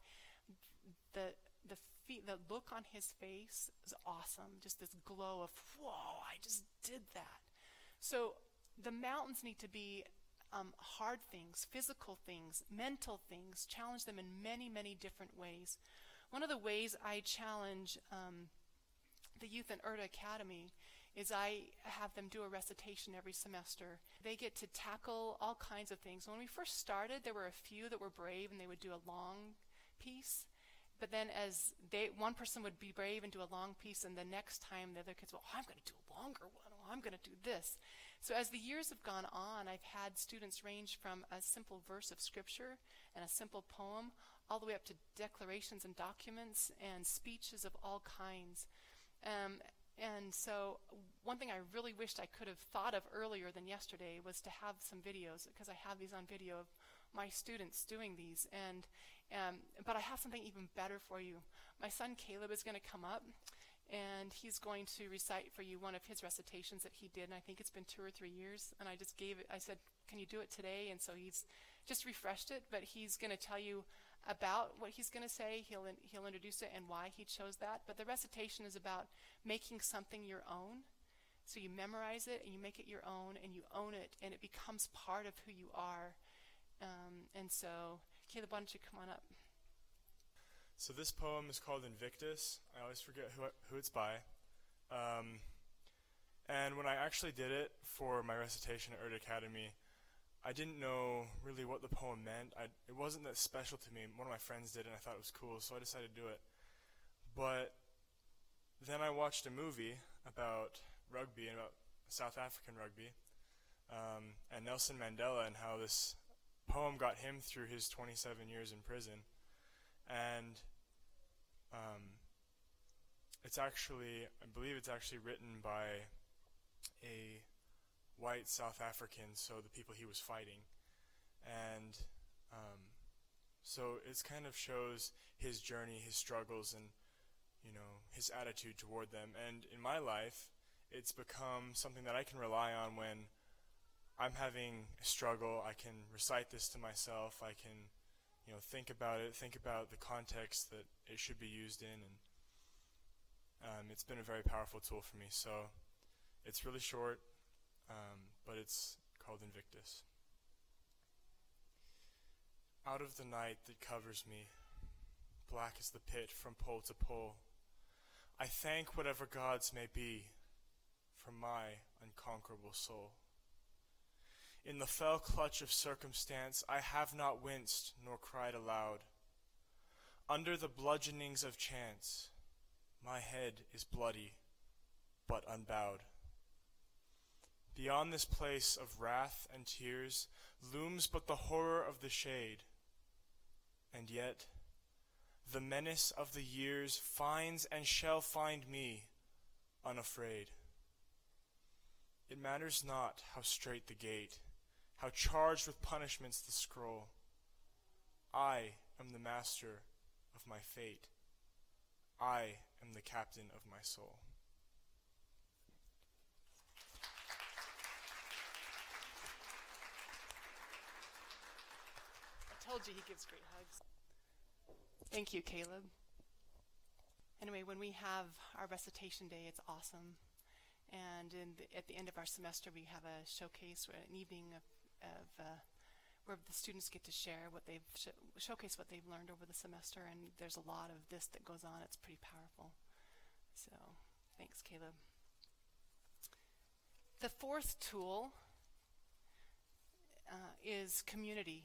The the feet, the look on his face is awesome. Just this glow of, whoa, I just did that. So the mountains need to be um, hard things, physical things, mental things. Challenge them in many, many different ways. One of the ways I challenge um, the youth in Urda Academy is I have them do a recitation every semester. They get to tackle all kinds of things. When we first started, there were a few that were brave, and they would do a long piece. But then as they, one person would be brave and do a long piece, and the next time the other kids, well, I'm going to do a longer one. Oh, I'm going to do this. So as the years have gone on, I've had students range from a simple verse of scripture and a simple poem all the way up to declarations and documents and speeches of all kinds. Um, and so one thing I really wished I could have thought of earlier than yesterday was to have some videos, because I have these on video of my students doing these. And um, but I have something even better for you. My son Caleb is going to come up, and he's going to recite for you one of his recitations that he did, and I think it's been two or three years, and I just gave it, I said, can you do it today? And so he's just refreshed it, but he's going to tell you about what he's going to say. He'll in, he'll introduce it and why he chose that. But the recitation is about making something your own. So you memorize it and you make it your own and you own it, and it becomes part of who you are. Um, and so, Caleb, why don't you come on up? So this poem is called Invictus. I always forget who who it's by. Um, and when I actually did it for my recitation at Urda Academy, I didn't know really what the poem meant. I, it wasn't that special to me. One of my friends did it, and I thought it was cool, so I decided to do it. But then I watched a movie about rugby, and about South African rugby, um, and Nelson Mandela, and how this poem got him through his twenty-seven years in prison. And um, it's actually, I believe it's actually written by a white South African, so the people he was fighting. And um, so it kind of shows his journey, his struggles, and you know, his attitude toward them. And in my life, it's become something that I can rely on when I'm having a struggle. I can recite this to myself. I can, you know, think about it, think about the context that it should be used in, and um, it's been a very powerful tool for me. So it's really short, um, but it's called Invictus. Out of the night that covers me, black as the pit from pole to pole, I thank whatever gods may be for my unconquerable soul. In the fell clutch of circumstance, I have not winced nor cried aloud. Under the bludgeonings of chance, my head is bloody, but unbowed. Beyond this place of wrath and tears looms but the horror of the shade, and yet The menace of the years finds and shall find me unafraid. It matters not how strait the gate, how charged with punishments the scroll. I am the master of my fate. I am the captain of my soul. I told you he gives great hugs. Thank you, Caleb. Anyway, when we have our recitation day, it's awesome. And in the, at the end of our semester, we have a showcase, or an evening of, of uh, where the students get to share what they've sh- showcase what they've learned over the semester. And there's a lot of this that goes on. It's pretty powerful. So, thanks, Caleb. The fourth tool uh, is community.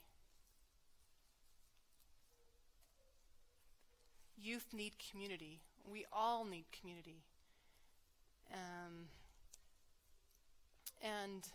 Youth need community. We all need community. Um, and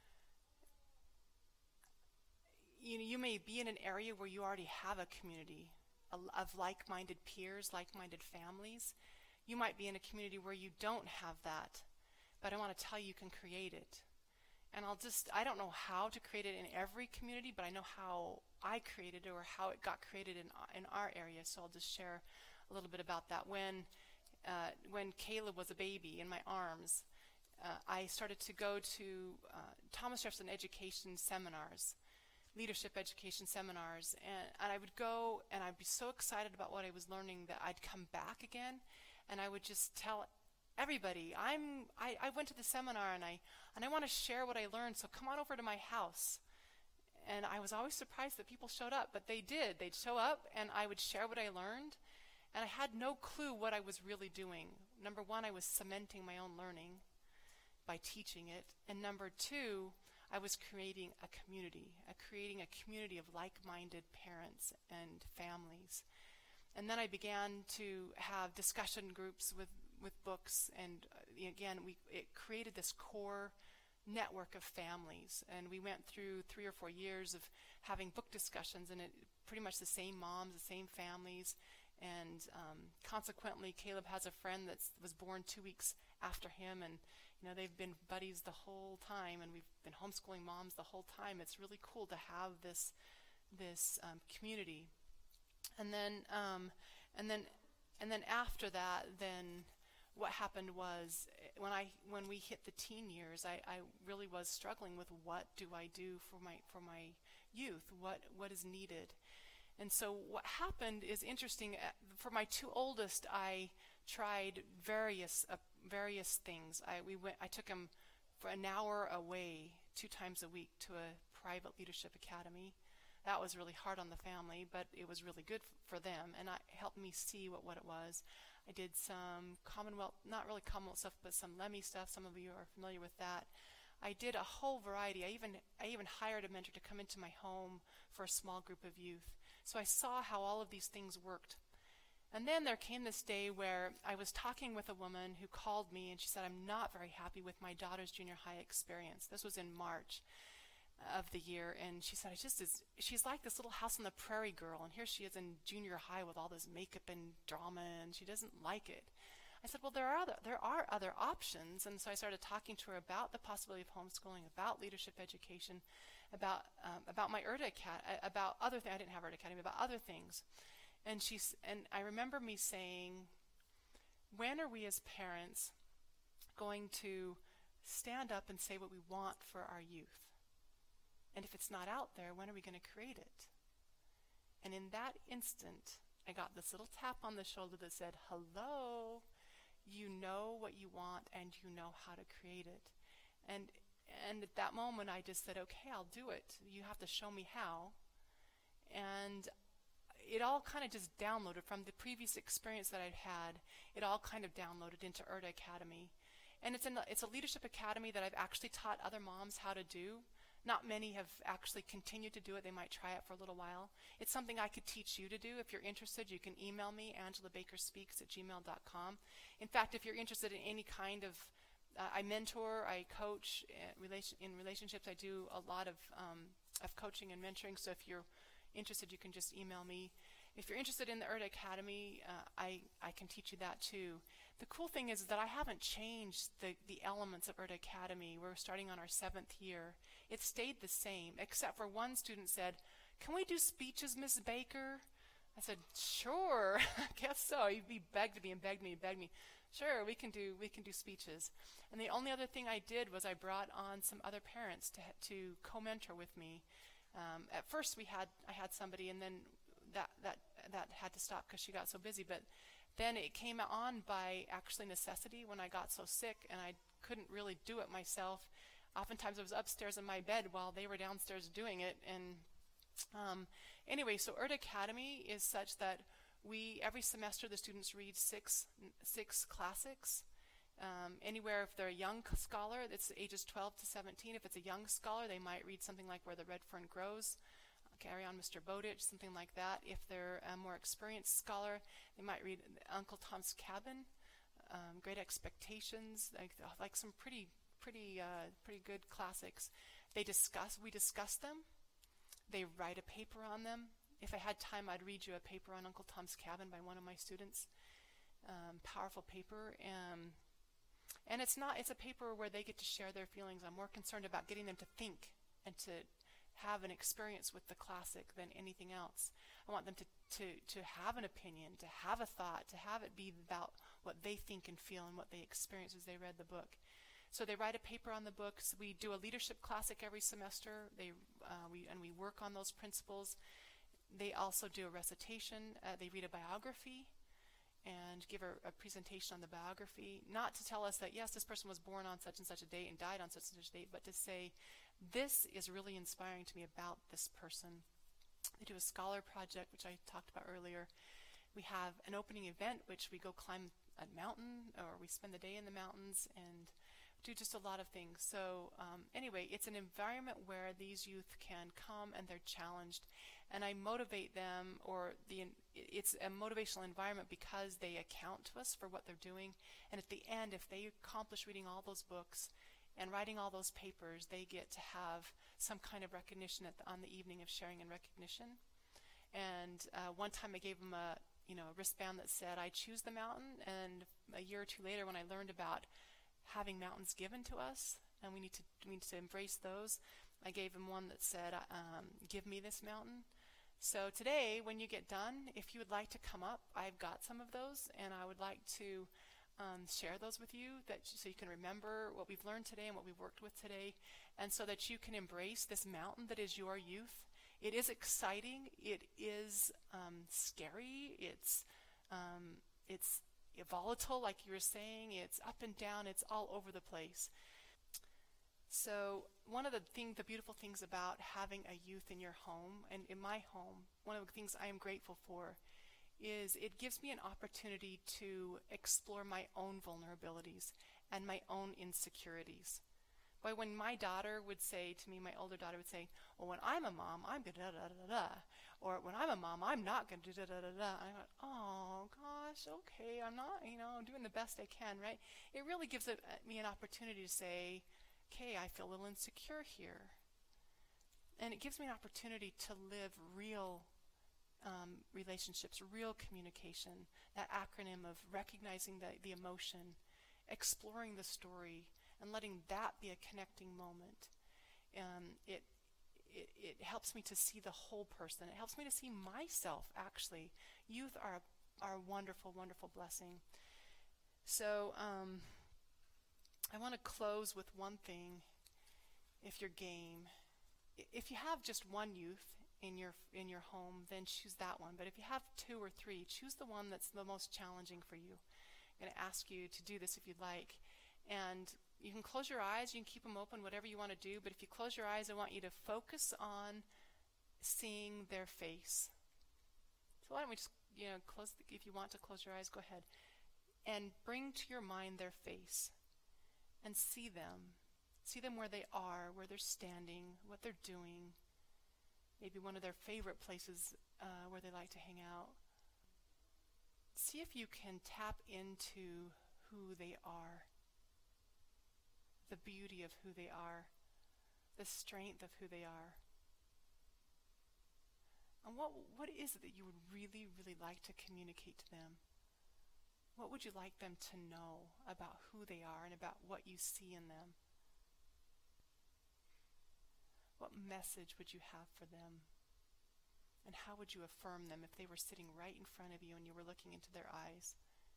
you know, you may be in an area where you already have a community a, of like-minded peers, like-minded families. You might be in a community where you don't have that, but I want to tell you, you can create it. And I'll just, I don't know how to create it in every community, but I know how I created it, or how it got created in in our area. So I'll just share a little bit about that. When uh, when Caleb was a baby in my arms, uh, I started to go to uh, Thomas Jefferson education seminars, leadership education seminars, and, and I would go and I'd be so excited about what I was learning that I'd come back again, and I would just tell everybody, I'm I, I went to the seminar and I and I want to share what I learned, so come on over to my house. And I was always surprised that people showed up, but they did. They'd show up and I would share what I learned, and I had no clue what I was really doing. Number one, I was cementing my own learning by teaching it, and number two, I was creating a community, a creating a community of like-minded parents and families. And then I began to have discussion groups with with books, and uh, again, we it created this core network of families, and we went through three or four years of having book discussions, and it pretty much the same moms, the same families, and um, consequently, Caleb has a friend that was born two weeks after him, and you know they've been buddies the whole time, and we've been homeschooling moms the whole time. It's really cool to have this this um, community, and then um, and then and then after that, then. What happened was when I when we hit the teen years, I, I really was struggling with what do I do for my for my youth, what what is needed. And so what happened is interesting. For my two oldest, I tried various uh, various things. I we went I took them for an hour away two times a week to a private leadership academy. That was really hard on the family, but it was really good f- for them, and it helped me see what, what it was. I did some Commonwealth, not really Commonwealth stuff, but some Lemmy stuff. Some of you are familiar with that. I did a whole variety. I even I even hired a mentor to come into my home for a small group of youth. So I saw how all of these things worked. And then there came this day where I was talking with a woman who called me, and she said, I'm not very happy with my daughter's junior high experience. This was in March of the year, and she said, I just is she's like this little house on the prairie girl, and here she is in junior high with all this makeup and drama, and she doesn't like it. I said, well, there are other there are other options. And so I started talking to her about the possibility of homeschooling, about leadership education, about um, about my I R D A Academy, about other things. I didn't have I R D A Academy, about other things. And she's and I remember me saying, when are we as parents going to stand up and say what we want for our youth? And if it's not out there, when are we going to create it? And in that instant, I got this little tap on the shoulder that said, hello, you know what you want and you know how to create it. And and at that moment, I just said, okay, I'll do it. You have to show me how. And it all kind of just downloaded from the previous experience that I'd had. It all kind of downloaded into I R D A Academy. And it's, an, it's a leadership academy that I've actually taught other moms how to do. Not many have actually continued to do it. They might try it for a little while. It's something I could teach you to do. If you're interested, you can email me, angela baker speaks at gmail dot com. In fact, if you're interested in any kind of, uh, I mentor, I coach uh, relation, in relationships. I do a lot of, um, of coaching and mentoring. So if you're interested, you can just email me. if you're interested in the Urda Academy, uh, I, I can teach you that too. The cool thing is that I haven't changed the, the elements of Urda Academy. We're starting on our seventh year. It stayed the same, except for one student said, "Can we do speeches, Miss Baker?" I said, "Sure, I guess so." He, he begged me and begged me and begged me. Sure, we can do we can do speeches. And the only other thing I did was I brought on some other parents to to co-mentor with me. Um, at first, we had I had somebody, and then that that that had to stop because she got so busy. But then it came on by actually necessity when I got so sick and I couldn't really do it myself. Oftentimes, I was upstairs in my bed while they were downstairs doing it. And um, anyway, so Urda Academy is such that we every semester the students read six six classics. Um, anywhere if they're a young scholar, it's ages twelve to seventeen. If it's a young scholar, they might read something like Where the Red Fern Grows, uh, Carry On Mister Bowditch, something like that. If they're a more experienced scholar, they might read Uncle Tom's Cabin, um, Great Expectations, like like some pretty pretty uh, pretty good classics. They discuss we discuss them. They write a paper on them. If I had time, I'd read you a paper on Uncle Tom's Cabin by one of my students. Um, powerful paper. Um, and it's not, it's a paper where they get to share their feelings. I'm more concerned about getting them to think and to have an experience with the classic than anything else. I want them to, to, to have an opinion, to have a thought, to have it be about what they think and feel and what they experience as they read the book. So they write a paper on the books. We do a leadership classic every semester. They, uh, we, and we work on those principles. They also do a recitation. Uh, they read a biography and give a, a presentation on the biography, not to tell us that, yes, this person was born on such and such a date and died on such and such a date, but to say, this is really inspiring to me about this person. They do a scholar project, which I talked about earlier. We have an opening event, which we go climb a mountain, or we spend the day in the mountains and do just a lot of things. So um, anyway, it's an environment where these youth can come and they're challenged, and I motivate them, or the it's a motivational environment because they account to us for what they're doing. And at the end, if they accomplish reading all those books and writing all those papers, they get to have some kind of recognition at the, on the evening of sharing and recognition. And uh, one time I gave them a you know a wristband that said, "I choose the mountain." And a year or two later, when I learned about having mountains given to us, and we need to we need to embrace those, I gave him one that said, um, "Give me this mountain." So today, when you get done, if you would like to come up, I've got some of those, and I would like to um, share those with you, that so you can remember what we've learned today and what we've worked with today, and so that you can embrace this mountain that is your youth. It is exciting. It is um, scary. It's um, it's volatile, like you were saying. It's up and down. It's all over the place. So one of the thing, the beautiful things about having a youth in your home, and in my home, one of the things I am grateful for is it gives me an opportunity to explore my own vulnerabilities and my own insecurities. But when my daughter would say to me, my older daughter would say, "Well, when I'm a mom, I'm going to da-da-da-da-da," or "When I'm a mom, I'm not going to do da-da-da-da." I went, "Oh, gosh, okay, I'm not, you know, doing the best I can," right? It really gives it, uh, me an opportunity to say, okay, I feel a little insecure here. And it gives me an opportunity to live real um, relationships, real communication, that acronym of recognizing the, the emotion, exploring the story, and letting that be a connecting moment. Um, it, it, it helps me to see the whole person. It helps me to see myself, actually. Youth are, are a wonderful, wonderful blessing. So, um, I want to close with one thing, if you're game. If you have just one youth in your in your home, then choose that one. But if you have two or three, choose the one that's the most challenging for you. I'm going to ask you to do this if you'd like. And you can close your eyes, you can keep them open, whatever you want to do. But if you close your eyes, I want you to focus on seeing their face. So why don't we just, you know, close, the, if you want to close your eyes, go ahead. And bring to your mind their face. And see them. See them where they are, where they're standing, what they're doing. Maybe one of their favorite places uh, where they like to hang out. See if you can tap into who they are. The beauty of who they are. The strength of who they are. And what what is it that you would really, really like to communicate to them? What would you like them to know about who they are and about what you see in them? What message would you have for them? And how would you affirm them if they were sitting right in front of you and you were looking into their eyes?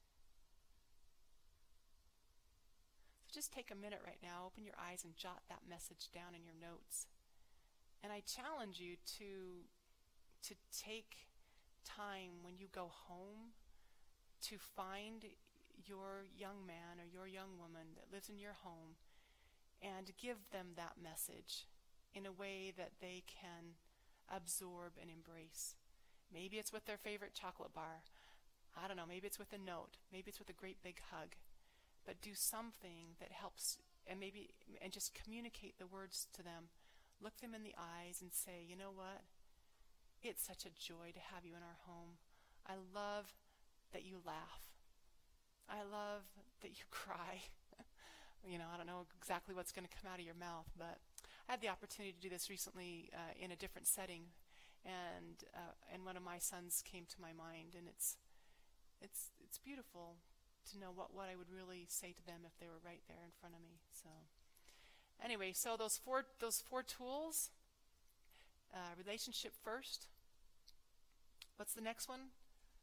So just take a minute right now, open your eyes and jot that message down in your notes. And I challenge you to, to take time when you go home to find your young man or your young woman that lives in your home and give them that message in a way that they can absorb and embrace. Maybe it's with their favorite chocolate bar. I don't know, maybe it's with a note. Maybe it's with a great big hug. But do something that helps, and maybe, and just communicate the words to them. Look them in the eyes and say, you know what? It's such a joy to have you in our home. I love that you laugh. I love that you cry. You know, I don't know exactly what's going to come out of your mouth, but I had the opportunity to do this recently uh, in a different setting, and uh, and one of my sons came to my mind, and it's it's it's beautiful to know what, what I would really say to them if they were right there in front of me. So anyway, so those four those four tools, uh, relationship first. What's the next one?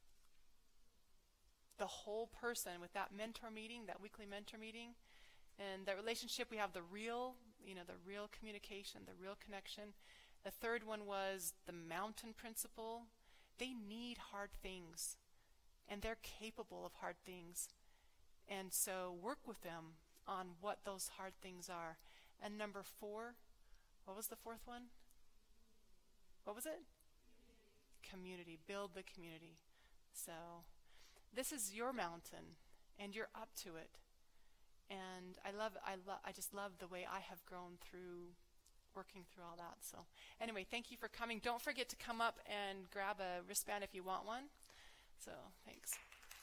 The whole person with that mentor meeting, that weekly mentor meeting. And that relationship, we have the real, you know, the real communication, the real connection. The third one was the mountain principle. They need hard things, and they're capable of hard things. And so work with them on what those hard things are. And number four, what was the fourth one? What was it? Community. Build the community. So this is your mountain, and you're up to it. And I love, I love, I just love the way I have grown through working through all that. So anyway, thank you for coming. Don't forget to come up and grab a wristband if you want one. So thanks.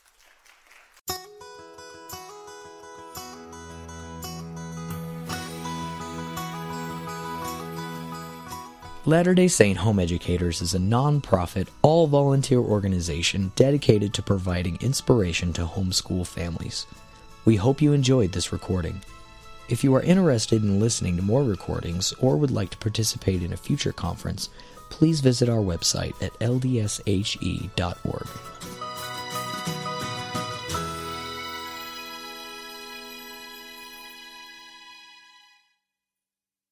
Latter-day Saint Home Educators is a non-profit, all-volunteer organization dedicated to providing inspiration to homeschool families. We hope you enjoyed this recording. If you are interested in listening to more recordings or would like to participate in a future conference, please visit our website at l d s h e dot org.